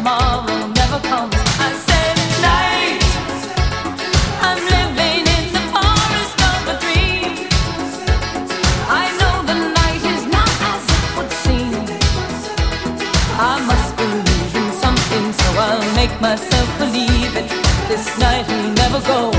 tomorrow never comes. I said night, I'm living in the forest of a dream. I know the night is not as it would seem. I must believe in something, so I'll make myself believe it. This night will never go.